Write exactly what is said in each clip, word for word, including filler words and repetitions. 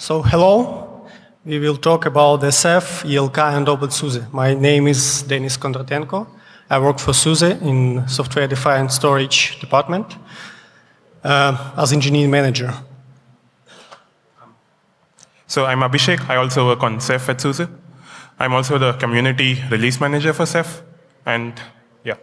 So hello, we will talk about the Ceph, E L K, and OpenSUSE. My name is Denis Kondratenko. I work for SUSE in software-defined storage department uh, as engineering manager. So I'm Abhishek. I also work on Ceph at SUSE. I'm also the community release manager for Ceph, and yeah.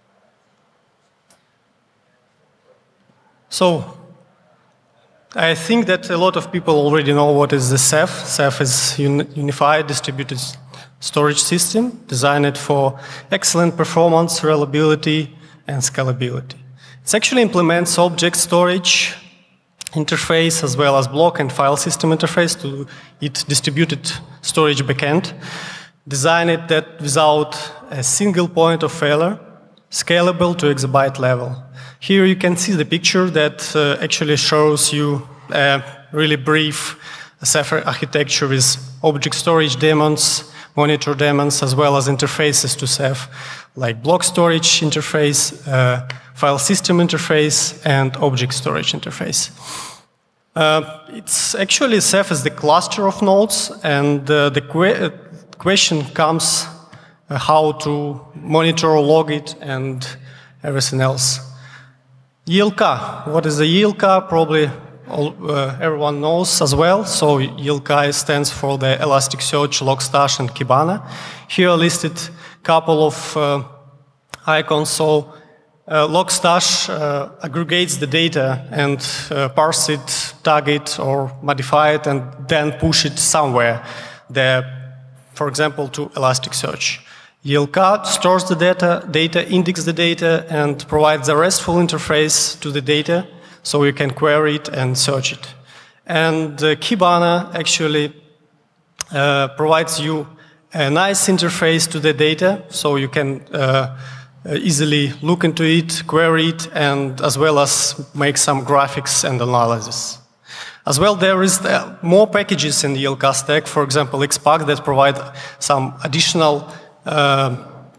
So I think that a lot of people already know what is the Ceph. Ceph is un unified distributed storage system designed for excellent performance, reliability, and scalability. It actually implements object storage interface as well as block and file system interface to its distributed storage backend, designed that without a single point of failure, scalable to exabyte level. Here you can see the picture that uh, actually shows you a really brief Ceph architecture with object storage daemons, monitor daemons, as well as interfaces to Ceph, like block storage interface, uh, file system interface, and object storage interface. Uh, it's actually Ceph is the cluster of nodes, and uh, the que uh, question comes uh, how to monitor, log it, and everything else. E L K. What is the E L K? Probably all, uh, everyone knows as well. So E L K stands for the Elasticsearch, Logstash, and Kibana. Here listed a couple of uh, icons. So uh, Logstash uh, aggregates the data and uh, parse it, tag it, or modify it, and then push it somewhere. The, for example, to Elasticsearch. E L K stores the data, data indexes the data, and provides a RESTful interface to the data, so you can query it and search it. And uh, Kibana actually uh, provides you a nice interface to the data, so you can uh, easily look into it, query it, and as well as make some graphics and analysis. As well, there is uh, more packages in the E L K stack, for example, Xpack, that provide some additional Uh,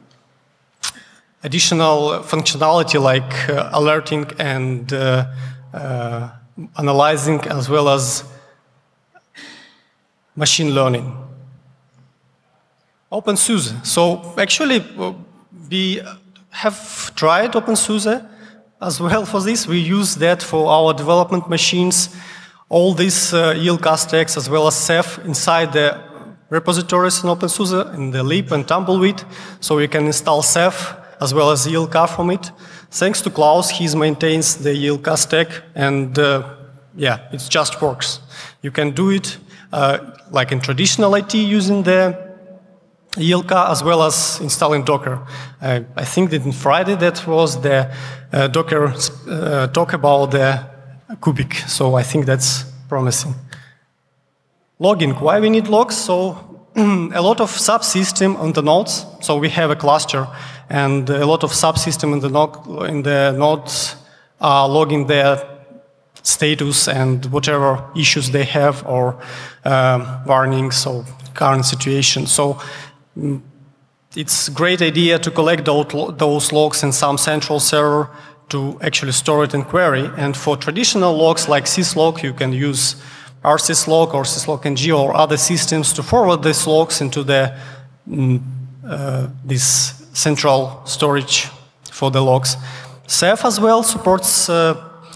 additional functionality like uh, alerting and uh, uh, analyzing, as well as machine learning. OpenSUSE. So actually, we have tried OpenSUSE as well for this. We use that for our development machines. All these uh, E L K stacks, as well as Ceph, inside the repositories in OpenSUSE, in the lib and Tumbleweed, so you can install Ceph as well as E L K from it. Thanks to Klaus, he maintains the E L K stack, and uh, yeah, it just works. You can do it uh, like in traditional I T using the E L K, as well as installing Docker. Uh, I think that on Friday that was the uh, Docker uh, talk about the Kubik, so I think that's promising. Logging. Why we need logs? So a lot of subsystem on the nodes. So we have a cluster, and a lot of subsystem in the node, in the nodes are logging their status and whatever issues they have, or um, warnings or current situation. So mm, it's a great idea to collect those logs in some central server to actually store it and query. And for traditional logs like syslog, you can use rsyslog or syslog-ng or other systems to forward these logs into the mm, uh, this central storage for the logs. Ceph as well supports uh,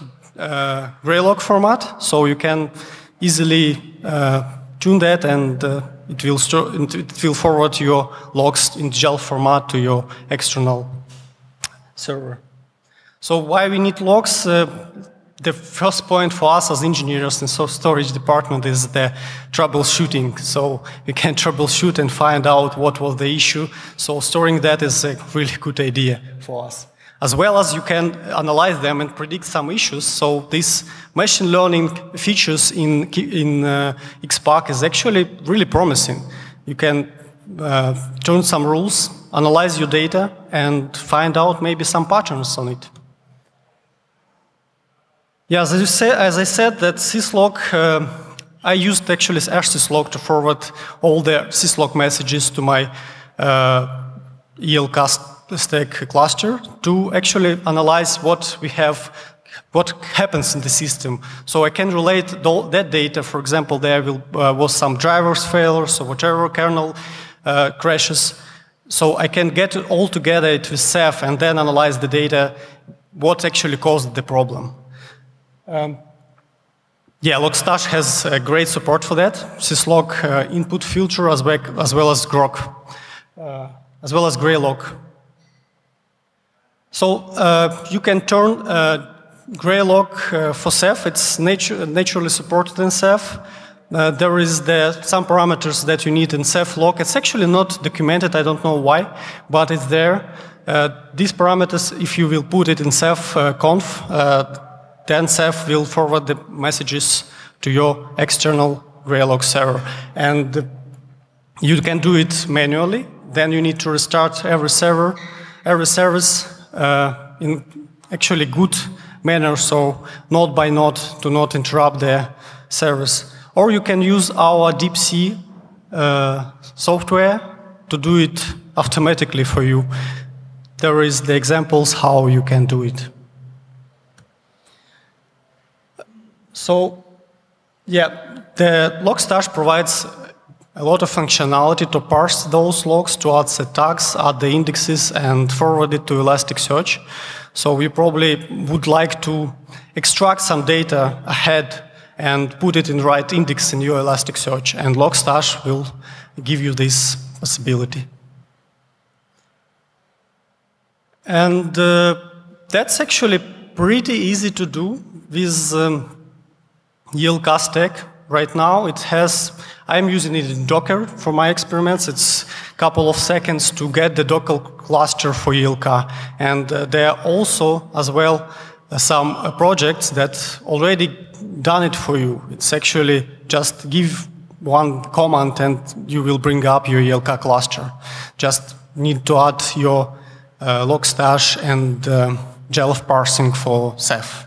uh, Graylog format, so you can easily uh, tune that, and uh, it will store, it will forward your logs in G E L format to your external server. So why we need logs? Uh, The first point for us as engineers in the storage department is the troubleshooting. So we can troubleshoot and find out what was the issue. So storing that is a really good idea for us. As well as you can analyze them and predict some issues. So these machine learning features in, in uh, Xpack is actually really promising. You can uh, turn some rules, analyze your data, and find out maybe some patterns on it. Yeah, as, you say, as I said, that syslog, uh, I used actually rsyslog to forward all the syslog messages to my uh, E L K stack cluster to actually analyze what we have what happens in the system. So I can relate that data. For example, there will, uh, was some drivers failures or whatever, kernel uh, crashes. So I can get it all together with Ceph and then analyze the data, what actually caused the problem. Um, yeah, Logstash has uh, great support for that. Syslog uh, input filter as well as, well as Grok, uh, as well as Greylog. So uh, you can turn uh, Greylog uh, for Ceph. It's natu naturally supported in Ceph. Uh, there is the, some parameters that you need in Cephlog. It's actually not documented, I don't know why, but it's there. Uh, these parameters, if you will put it in Ceph uh, conf, uh, then Ceph will forward the messages to your external Greylog server. And uh, you can do it manually. Then you need to restart every server, every service uh, in actually good manner, so node by node to not interrupt the service. Or you can use our DeepC uh, software to do it automatically for you. There is the examples how you can do it. So, yeah, the Logstash provides a lot of functionality to parse those logs, to add the tags, add the indexes, and forward it to Elasticsearch. So we probably would like to extract some data ahead and put it in the right index in your Elasticsearch, and Logstash will give you this possibility. And uh, that's actually pretty easy to do with um, E L K stack. Right now it has, I'm using it in Docker for my experiments. It's a couple of seconds to get the Docker cluster for E L K. And uh, there are also, as well, uh, some uh, projects that already done it for you. It's actually just give one command and you will bring up your E L K cluster. Just need to add your uh, Logstash and uh, Jelf parsing for Ceph.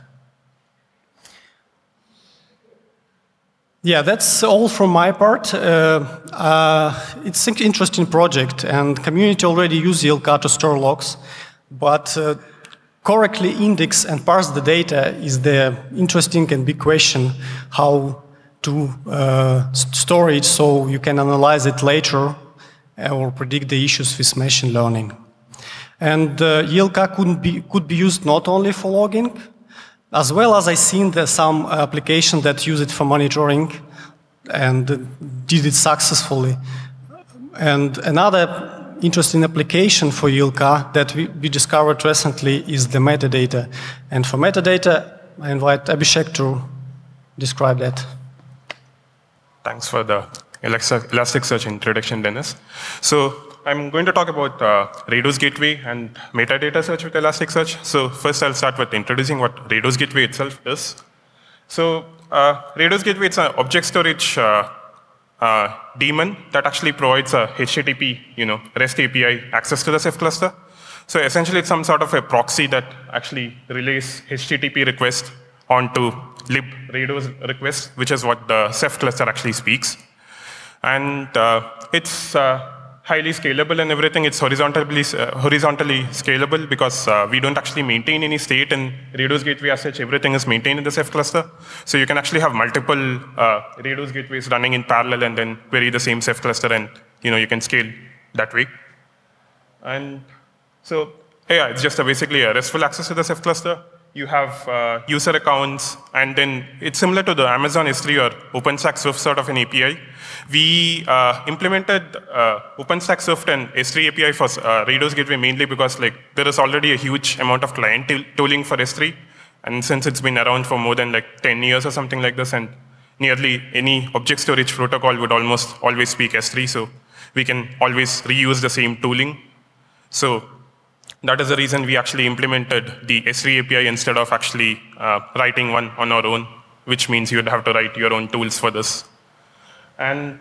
Yeah, that's all from my part. Uh, uh, it's an interesting project, and community already use E L K to store logs, but uh, correctly index and parse the data is the interesting and big question, how to uh, store it so you can analyze it later or predict the issues with machine learning. And uh, E L K could be, could be used not only for logging, as well as I've seen there's some applications that use it for monitoring and did it successfully. And another interesting application for E L K that we, we discovered recently is the metadata. And for metadata, I invite Abhishek to describe that. Thanks for the Elasticsearch introduction, Dennis. So I'm going to talk about uh, Rados Gateway and metadata search with Elasticsearch. So first I'll start with introducing what Rados Gateway itself is. So uh, Rados Gateway is an object storage uh, uh, daemon that actually provides a H T T P, you know, REST A P I access to the Ceph cluster. So essentially it's some sort of a proxy that actually relays H T T P request onto lib Rados request, which is what the Ceph cluster actually speaks. And uh, it's uh, highly scalable and everything. It's horizontally, uh, horizontally scalable because uh, we don't actually maintain any state in Rados Gateway as such. Everything is maintained in the Ceph cluster. So you can actually have multiple uh, Rados gateways running in parallel and then query the same Ceph cluster, and you know you can scale that way. And so yeah, it's just a basically a RESTful access to the Ceph cluster. You have uh, user accounts, and then it's similar to the Amazon S three or OpenStack Swift sort of an A P I. We uh, implemented uh, OpenStack Swift and S three A P I for uh, Rados Gateway mainly because like there is already a huge amount of client tooling for S three, and since it's been around for more than like ten years or something like this, and nearly any object storage protocol would almost always speak S three, so we can always reuse the same tooling. So that is the reason we actually implemented the S three A P I instead of actually uh, writing one on our own, which means you'd have to write your own tools for this. And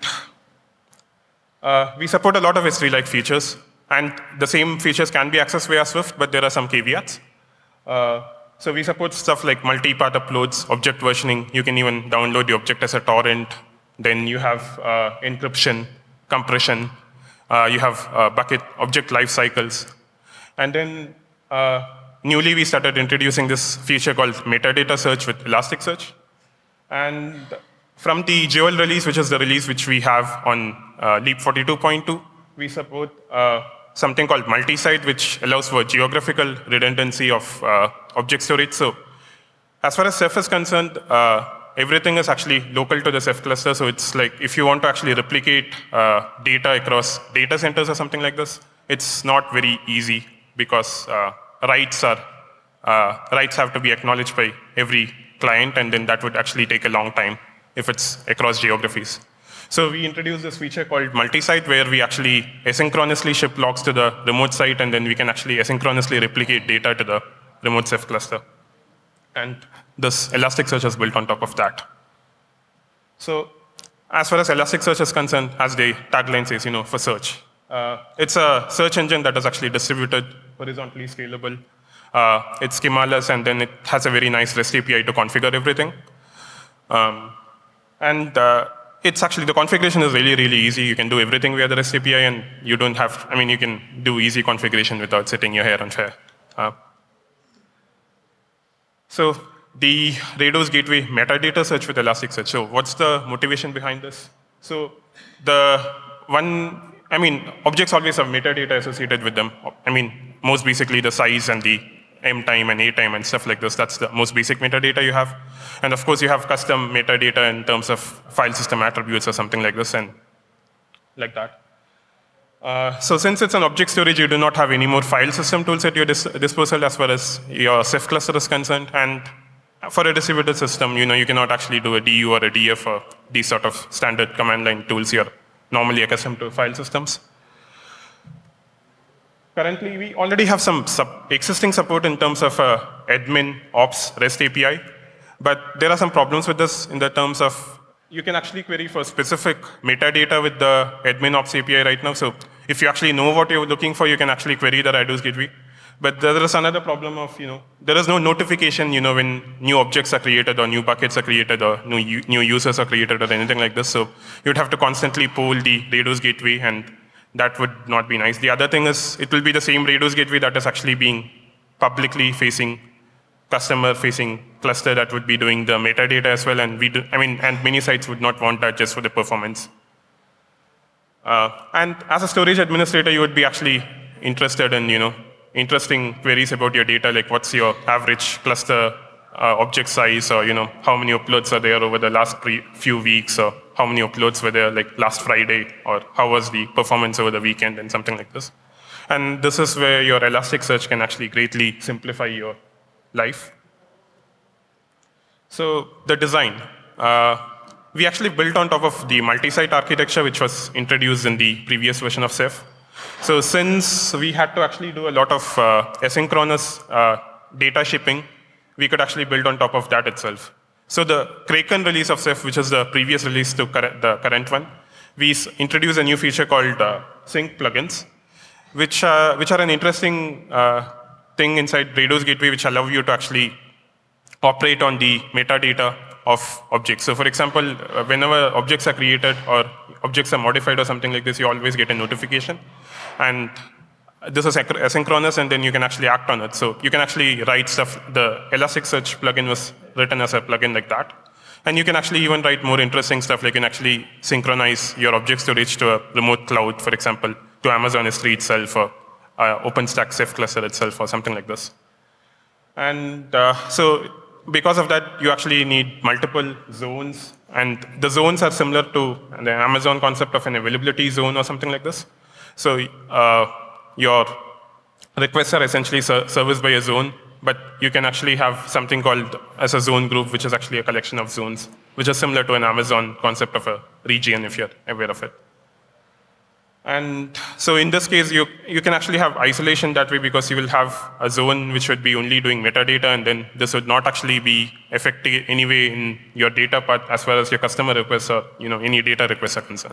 uh, we support a lot of S three-like features, and the same features can be accessed via Swift, but there are some caveats. Uh, so we support stuff like multi-path uploads, object versioning. You can even download the object as a torrent. Then you have uh, encryption, compression. Uh, you have uh, bucket object life cycles. And then uh, newly we started introducing this feature called metadata search with Elasticsearch. And from the J O L release, which is the release which we have on uh, Leap forty-two point two, we support uh, something called multi-site, which allows for geographical redundancy of uh, object storage. So as far as Ceph is concerned, uh, everything is actually local to the Ceph cluster. So it's like if you want to actually replicate uh, data across data centers or something like this, it's not very easy because uh, writes are uh, writes have to be acknowledged by every client, and then that would actually take a long time if it's across geographies. So we introduced this feature called multi-site, where we actually asynchronously ship logs to the remote site, and then we can actually asynchronously replicate data to the remote Ceph cluster. And this Elasticsearch is built on top of that. So as far as Elasticsearch is concerned, as the tagline says, you know, for search, uh, it's a search engine that is actually distributed, horizontally scalable. Uh, it's schemaless, and then it has a very nice REST A P I to configure everything. Um, and uh, it's actually, the configuration is really, really easy. You can do everything via the REST A P I, and you don't have, I mean, you can do easy configuration without sitting your hair on fire. Uh, so the Rados Gateway metadata search with Elasticsearch. So what's the motivation behind this? So the one, I mean, objects always have metadata associated with them. I mean, most basically the size and the M time and A time and stuff like this. That's the most basic metadata you have. And of course, you have custom metadata in terms of file system attributes or something like this and like that. Uh, so since it's an object storage, you do not have any more file system tools at your dis disposal as far as your Ceph cluster is concerned. And for a distributed system, you know, you cannot actually do a D U or a D F or these sort of standard command line tools you're normally accustomed to file systems. Currently, we already have some sub existing support in terms of uh, admin, ops, REST A P I, but there are some problems with this in the terms of you can actually query for specific metadata with the admin ops A P I right now. So if you actually know what you're looking for, you can actually query the Rados Gateway. But there is another problem of, you know, there is no notification, you know, when new objects are created or new buckets are created or new, new users are created or anything like this. So you'd have to constantly poll the Rados Gateway, and that would not be nice. The other thing is, it will be the same Rados Gateway that is actually being publicly facing, customer-facing cluster that would be doing the metadata as well. And we do, I mean, and many sites would not want that just for the performance. Uh, and as a storage administrator, you would be actually interested in, you know, interesting queries about your data, like what's your average cluster uh, object size, or you know, how many uploads are there over the last pre few weeks, or how many uploads were there like last Friday, or how was the performance over the weekend, and something like this. And this is where your Elasticsearch can actually greatly simplify your life. So the design. Uh, we actually built on top of the multi-site architecture, which was introduced in the previous version of Ceph. So since we had to actually do a lot of uh, asynchronous uh, data shipping, we could actually build on top of that itself. So the Kraken release of Ceph, which is the previous release to current, the current one, we introduced a new feature called uh, sync plugins, which, uh, which are an interesting uh, thing inside Rados Gateway, which allow you to actually operate on the metadata of objects. So for example, uh, whenever objects are created or objects are modified or something like this, you always get a notification. And this is asynchronous, and then you can actually act on it. So you can actually write stuff. The Elasticsearch plugin was written as a plugin like that. And you can actually even write more interesting stuff, like you can actually synchronize your object storage to a remote cloud, for example, to Amazon S three itself, or uh, OpenStack Ceph cluster itself, or something like this. And uh, so because of that, you actually need multiple zones. And the zones are similar to the Amazon concept of an availability zone or something like this. So uh, your requests are essentially ser serviced by a zone, but you can actually have something called as a zone group, which is actually a collection of zones, which is similar to an Amazon concept of a region, if you're aware of it. And so in this case, you, you can actually have isolation that way, because you will have a zone which would be only doing metadata, and then this would not actually be affecting anyway in your data part as far as your customer requests or you know, any data requests are concerned.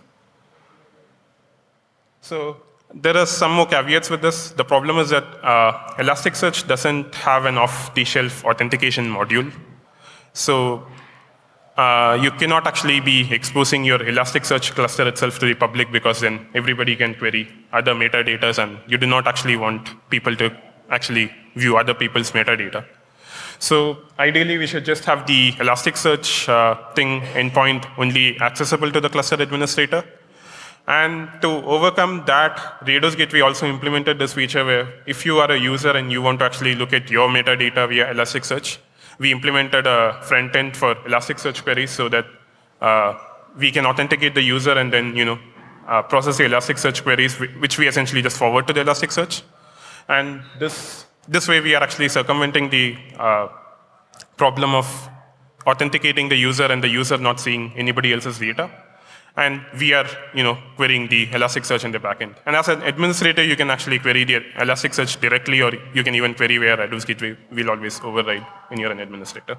So there are some more caveats with this. The problem is that uh, Elasticsearch doesn't have an off-the-shelf authentication module. So uh, you cannot actually be exposing your Elasticsearch cluster itself to the public, because then everybody can query other metadatas, and you do not actually want people to actually view other people's metadata. So ideally, we should just have the Elasticsearch uh, thing endpoint only accessible to the cluster administrator. And to overcome that, Rados Gateway also implemented this feature where if you are a user and you want to actually look at your metadata via Elasticsearch, we implemented a front end for Elasticsearch queries so that uh, we can authenticate the user and then you know uh, process the Elasticsearch queries, which we essentially just forward to the Elasticsearch. And this this way, we are actually circumventing the uh, problem of authenticating the user and the user not seeing anybody else's data. And we are, you know, querying the Elasticsearch in the backend. And as an administrator, you can actually query the Elasticsearch directly, or you can even query where Rados Gateway will always override when you're an administrator.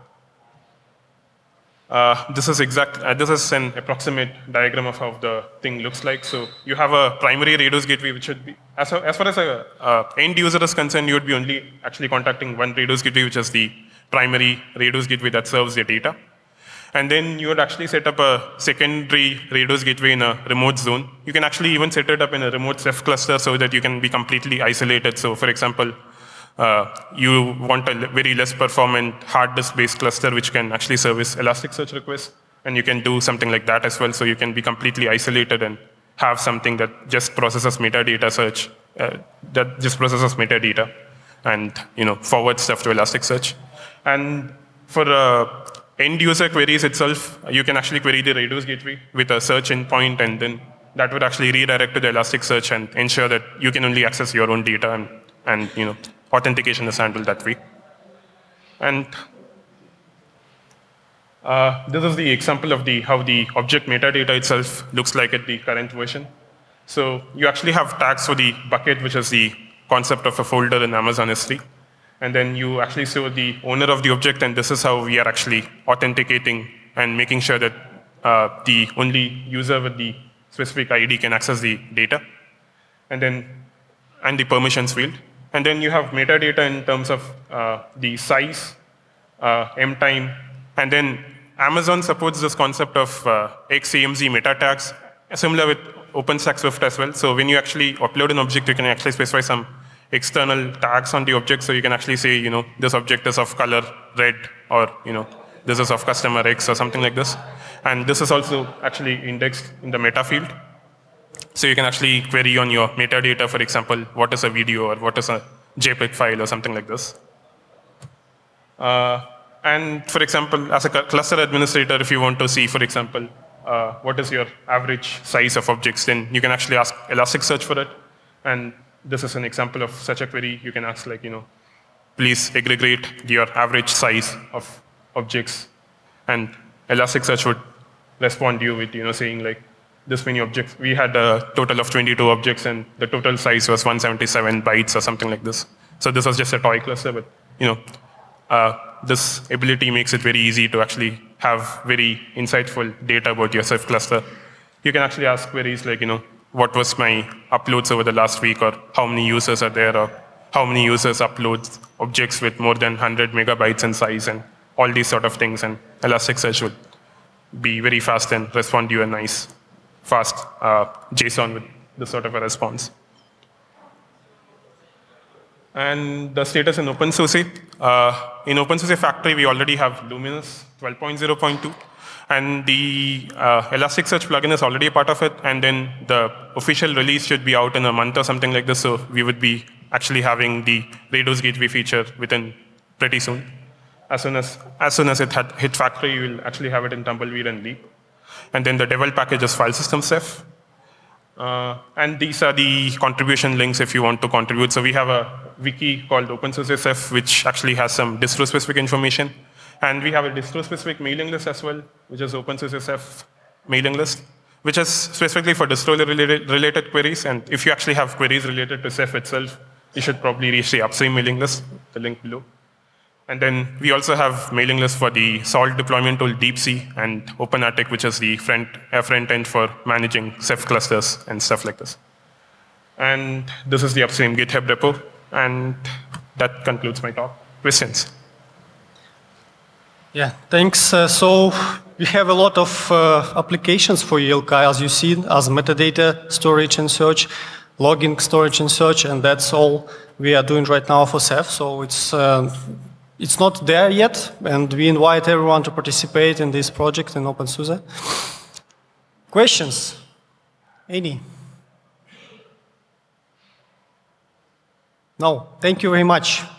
Uh, this is exact. Uh, this is an approximate diagram of how the thing looks like. So you have a primary Rados Gateway, which should be, as, a, as far as a uh, end user is concerned, you would be only actually contacting one Rados Gateway, which is the primary Rados Gateway that serves your data. And then you would actually set up a secondary Rados Gateway in a remote zone. You can actually even set it up in a remote Ceph cluster so that you can be completely isolated. So for example, uh, you want a very less performant hard disk-based cluster which can actually service Elasticsearch requests. And you can do something like that as well. So you can be completely isolated and have something that just processes metadata search, uh, that just processes metadata and you know forwards stuff to Elasticsearch. And for uh, end user queries itself, you can actually query the Rados Gateway with a search endpoint, and then that would actually redirect to the Elasticsearch and ensure that you can only access your own data, and, and you know, authentication is handled that way. And uh, this is the example of the how the object metadata itself looks like at the current version. So you actually have tags for the bucket, which is the concept of a folder in Amazon S three. And then you actually show the owner of the object, and this is how we are actually authenticating and making sure that uh, the only user with the specific I D can access the data. And then, and the permissions field. And then you have metadata in terms of uh, the size, uh, M time, and then Amazon supports this concept of uh, X A M Z meta tags, similar with OpenStack Swift as well. So when you actually upload an object, you can actually specify some external tags on the object, so you can actually say, you know, this object is of color red, or you know, this is of customer X or something like this. And this is also actually indexed in the meta field. So you can actually query on your metadata, for example, what is a video or what is a JPEG file or something like this. Uh, and for example, as a cluster administrator, if you want to see, for example, uh, what is your average size of objects, then you can actually ask Elasticsearch for it. And this is an example of such a query. You can ask, like, you know, please aggregate your average size of objects, and Elasticsearch would respond to you with, you know, saying like, this many objects. We had a total of twenty-two objects, and the total size was one hundred seventy-seven bytes or something like this. So this was just a toy cluster, but you know, uh, this ability makes it very easy to actually have very insightful data about your Ceph cluster. You can actually ask queries like, you know, what was my uploads over the last week, or how many users are there, or how many users upload objects with more than one hundred megabytes in size, and all these sort of things. And Elasticsearch would be very fast and respond to you a nice, fast uh, JSON with this sort of a response. And the status in OpenSUSE. Uh, in OpenSUSE Factory, we already have Luminous twelve point zero point two. And the uh, Elasticsearch plugin is already a part of it. And then the official release should be out in a month or something like this. So we would be actually having the Rados Gateway feature within pretty soon. As soon as, as soon as it had hit factory, you will actually have it in Tumbleweed and Leap. And then the devel package is file system Ceph. Uh, and these are the contribution links if you want to contribute. So we have a wiki called OpenSUSE Ceph, which actually has some distro-specific information. And we have a distro-specific mailing list as well, which is OpenSUSE Ceph mailing list, which is specifically for distro-related related queries. And if you actually have queries related to Ceph itself, you should probably reach the upstream mailing list, the link below. And then we also have mailing lists for the Salt deployment tool DeepC and OpenATIC, which is the front, uh, front end for managing Ceph clusters and stuff like this. And this is the upstream GitHub repo. And that concludes my talk. Questions? Yeah, thanks. Uh, so we have a lot of uh, applications for E L K, as you see, as metadata storage and search. logging, storage, and search, and that's all we are doing right now for Ceph. So it's, uh, it's not there yet, and we invite everyone to participate in this project in OpenSUSE. Questions? Any? No, thank you very much.